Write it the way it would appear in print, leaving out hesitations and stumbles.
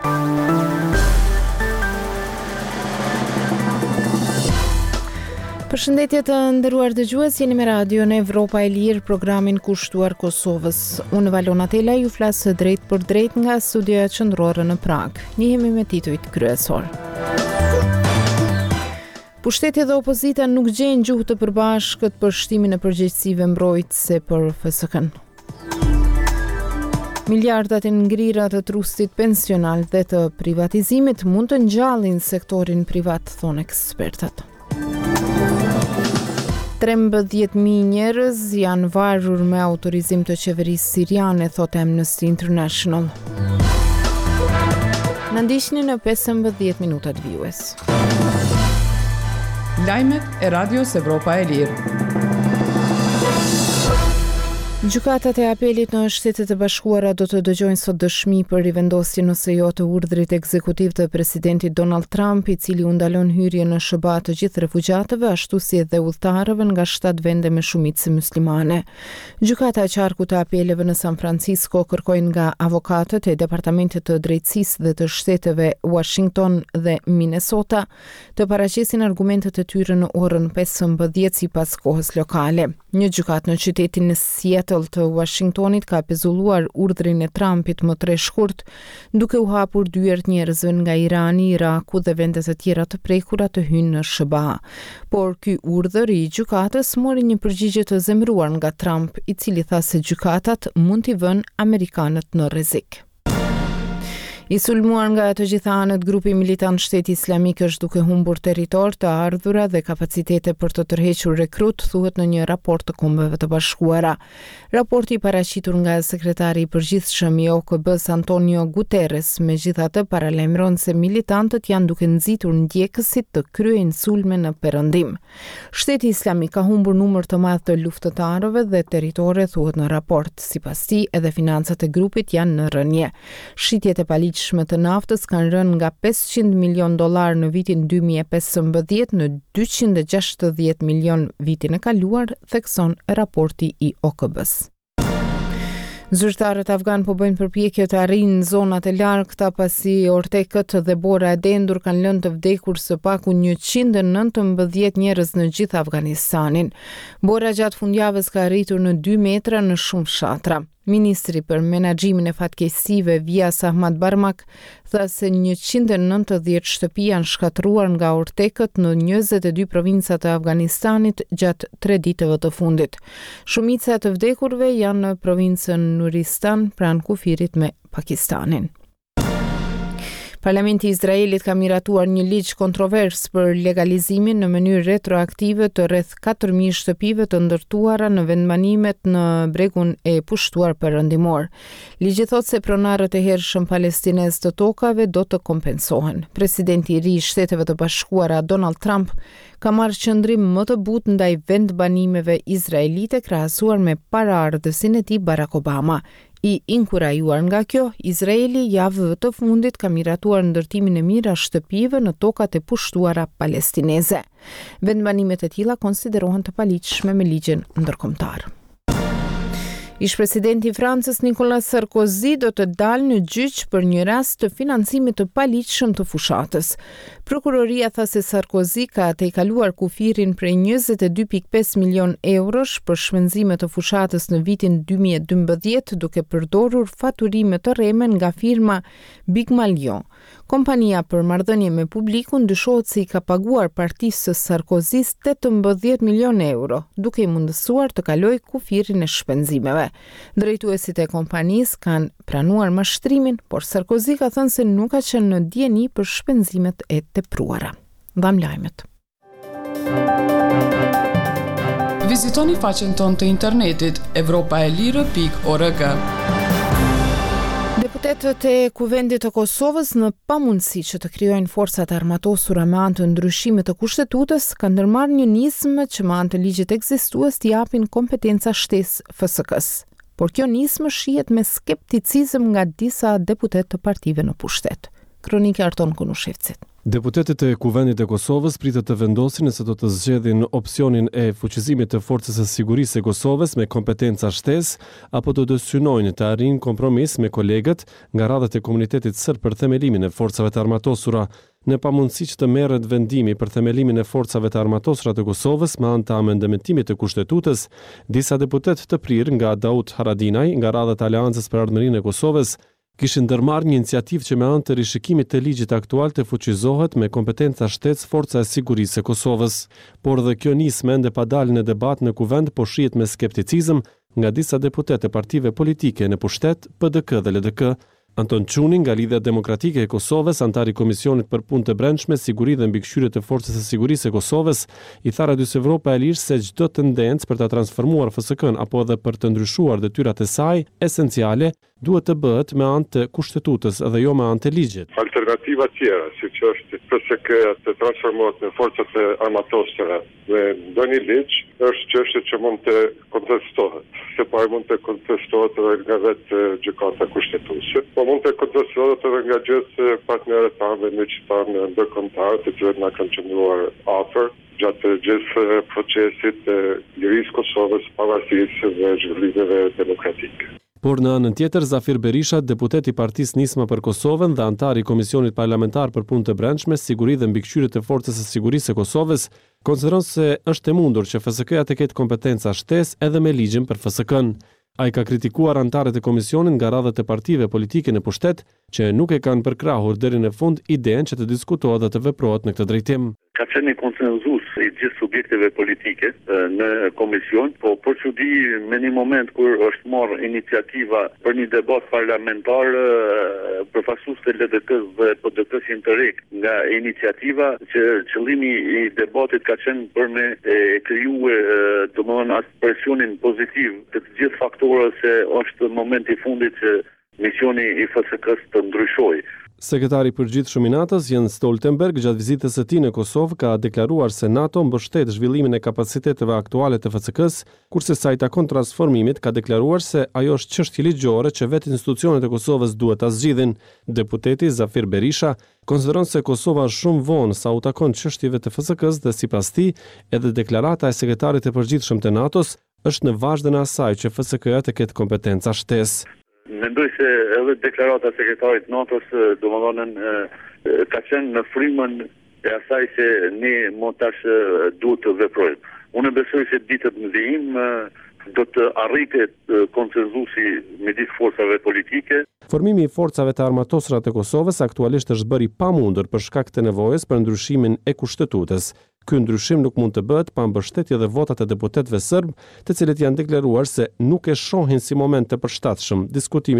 Përshëndetje të nderuar dëgjues, jeni me Radio në Evropa e Lirë, programin kushtuar Kosovës. Unë Valona Tela ju flas drejt për drejt nga studioja qendrore në Prag. Njihemi me titujt kryesor. Pushteti dhe opozita nuk gjejnë gjuhë të përbashkët për shtimin e përgjegjësive mbrojtëse për FSK-n. Miliardat e ngrira të trustit pensional dhe të privatizimit mund të ngjallin sektorin privat, thonë ekspertat. 13.000 njerëz janë varur me autorizim të qeverisë siriane, thot Amnesty International. Në ndiqni në 15 minutat vijues. Lajmet e Radios Evropa e Lirë. Gjykatat e apelit në Shtetet e Bashkuara do të dëgjojnë sot dëshmi për rivendosjen ose jo të urdhrit ekzekutiv të presidentit Donald Trump, i cili u ndalon hyrjen në SBA të gjithë refugjatëve, ashtu si edhe udhëtarëve nga 7 vende me shumicë muslimane. Gjykata e qarkut të apeleve në San Francisco kërkojnë nga avokatët e Departamentit të Drejtësisë dhe të Shteteve Washington dhe Minnesota të paraqesin argumentet e tyre në orën 15 sipas kohës lokale. Një gjykatë në qytetin e Seattle të Washingtonit ka pezulluar urdhrin e Trumpit më 3 shkurt, duke u hapur dyert njerëzve nga Irani, Iraku dhe vendet e tjera të prekura të hyjnë në SBA. Por ky urdhër i gjykatës mori një përgjigje të zemëruar nga Trump, i cili tha se gjykatat mund t'i vënë amerikanët në rrezik. I sulmuar nga të gjitha anët, grupi militant Shteti Islamik është duke humbur territor, të ardhura dhe kapacitete për të tërhequr rekrut, thuhet në një raport të Kombeve të Bashkuara. Raporti i paraqitur nga sekretari i përgjithshëm i OKB-s Antonio Guterres, megjithatë paralajmëron se militantët janë duke nxitur ndjekësit të kryejnë sulme në perëndim. Shteti Islamik ka humbur numër të madh të luftëtarëve dhe territore, thuhet në raport. Sipas tij, edhe financat e grupit janë në rënje. Shitjet e paligjshme të naftës kanë rënë nga $500 milion në vitin 2015 në 260 milion vitin e kaluar, thekson raporti i OKB-s. Zyrtarët afgan po bëjnë përpjekje të arrijnë zonat e largëta pasi ortekët dhe bora e dendur kanë lënë të vdekur së paku 119 njerëz në gjithë Afganistanin. Bora gjatë fundjavës ka arritur në 2 metra në shumë fshatra. Ministri për menaxhimin e fatkeqësive Vias Ahmad Barmak tha se 190 shtëpi janë shkatruar nga ortekët në 22 provinca të Afganistanit gjatë 3 ditëve të fundit. Shumica e të vdekurve janë në provincën Nuristan, pranë kufirit me Pakistanin. Parlamenti i Izraelit ka miratuar një ligj kontrovers për legalizimin në mënyrë retroaktive të rreth 4.000 shtëpive të ndërtuara në vendbanimet në bregun e pushtuar perëndimor. Ligji thotë se pronarët e hershëm palestinez të tokave do të kompensohen. Presidenti i ri i Shteteve të Bashkuara Donald Trump ka marrë qëndrim më të butë ndaj vendbanimeve izraelite krahasuar me paraardhësin e tij Barack Obama. I inkurajuar nga kjo, Izraeli javë të fundit ka miratuar ndërtimin e mirë a shtëpive në tokat e pushtuara palestineze. Vendbanimet e tilla konsiderohen të paligjshme me ligjen ndërkombëtar. Ish-presidenti i Francës Nicolas Sarkozy do të dalë në gjyq për një rast të financimit të paligjshëm të fushatës. Prokuroria tha se Sarkozy ka tejkaluar kufirin prej 22.5 milion eurosh për shpenzime të fushatës në vitin 2012 duke përdorur faturime të rreme nga firma Big Malion. Kompania për marrëdhënie me publikun dyshohet se i ka paguar partisë së Sarkozys 18 milion euro, duke i mundësuar të kalojë kufirin e shpenzimeve. Drejtuesit e kompanisë kanë pranuar mashtrimin, por Sarkozy ka thënë se nuk ka qenë në dieni për shpenzimet e tepruara. Dham lajmet. Vizitoni faqen tonë të internetit evropaelire.org. Deputetët e Kuvendit të Kosovës në pamundësi që të krijojnë forcat armatosura me anë të ndryshimit të kushtetutës, kanë ndërmarrë një nismë që me anë të ligjit ekzistues t'i japin kompetenca shtesë FSK-s. Por kjo nismë shihet me skepticizëm nga disa deputet të partive në pushtet. Kronika Arton Kunushevcit. Deputetët e Kuvendit të Kosovës pritet të vendosin nëse do të zgjedhin opsionin e fuqizimit të forcës së sigurisë së Kosovës me kompetenca shtesë apo do të synojnë të arrijnë kompromis me kolegët nga radhët e komunitetit serb për themelimin e forcave të armatosura. Në pamundësi që të merret vendimi për themelimin e forcave të armatosura të Kosovës me anë të amendamentimit të kushtetutës, disa deputet të prirë nga Daud Haradinaj nga radhët e Aleancës për Ardhmërinë e Kosovës kishin ndërmarrë një iniciativë që me anë të rishikimit të ligjit aktual të fuqizohet me kompetenca shtesë forca e sigurisë së Kosovës. Por dhe kjo nismë ende pa dalë në debat në kuvend po shihet me skepticizëm nga disa deputetë e partive politike në pushtet, PDK dhe LDK. Anton Çuni nga Lidhja Demokratike e Kosovës, antar i Komisionit për Punë të Brendshme, Siguri dhe Mbikëqyrje të Forcës së Sigurisë së Kosovës, i tha Radios Evropa e Lirë se çdo tendencë për ta transformuar FSK-n apo edhe për të ndryshuar detyrat e saj esenciale duhet të bëhet me anë të kushtetutës dhe jo me anë të ligjit. Alternativa tjera, siç është FSK-ja të transformohet në forcat e armatosura me ndonjë ligj, është çështje që mund të kontestohet. Se pa mund të kontestohet edhe nga vetë gjykata kushtetuese, po mund të kontestohet edhe nga gjithë partnerët tanë, miqtë tanë ndërkombëtar, të cilët na kanë qenuar afër gjatë gjithë procesit të lirisë Kosovës, pavarësisë dhe zhvillimeve demokratike. Por në anën tjetër, Zafir Berisha, deputet i Partisë Nisma për Kosovën dhe antar i Komisionit Parlamentar për Punë të Brendshme, Siguri dhe Mbikëqyrje të Forcës së Sigurisë së Kosovës, konsideron se është e mundur që FSK-ja të ketë kompetenca shtesë edhe me ligjin për FSK-n. Ai ka kritikuar antarët e komisionit nga radhët e partive politike në pushtet që nuk e kanë përkrahur deri në fund idenë që të diskutohet dhe të veprohet në këtë drejtim. Ka qenë konsenzus i gjithë subjekteve politike në komision, po për çudi me një moment kur është marrë iniciativa për një debat parlamentar, përfaqësues të LDK-s dhe PDK-s janë të rek nga iniciativa që qëllimi i debatit ka qenë për me krijuar domthonë atë presionin pozitiv të gjithë faktorëve se është momenti i fundit që misioni i FSK-s të ndryshojë. Sekretari i përgjithshëm i NATO-s, Jens Stoltenberg, gjatë vizitës së tij në Kosovë ka deklaruar se NATO mbështet zhvillimin e kapaciteteve aktuale të FSK-s, kurse sa i takon transformimit ka deklaruar se ajo është çështje ligjore që vetë institucionet e Kosovës duhet ta zgjidhin. Deputeti Zafir Berisha konsideron se Kosova është shumë vonë sa u takon çështjeve të FSK-s dhe sipas tij, edhe deklarata e sekretarit të përgjithshëm të NATO-s është në vazhdën e asaj që FSK-ja të ketë kompetenca shtesë. Mendoj se edhe deklarata e sekretarit NATO-s ka qenë në frymën e asaj se ne tash duhet të veprojmë. Unë besoj se ditët në vijim do të arritet konsenzusi midis forcave politike. Formimi i forcave të armatosura të Kosovës aktualisht është bërë i pamundur për shkak të nevojës për ndryshimin e kushtetutës. Ky ndryshim nuk mund të bëhet pa mbështetje dhe votat e deputetëve serb, të cilët janë deklaruar se nuk e shohin si moment të përshtatshëm diskutimin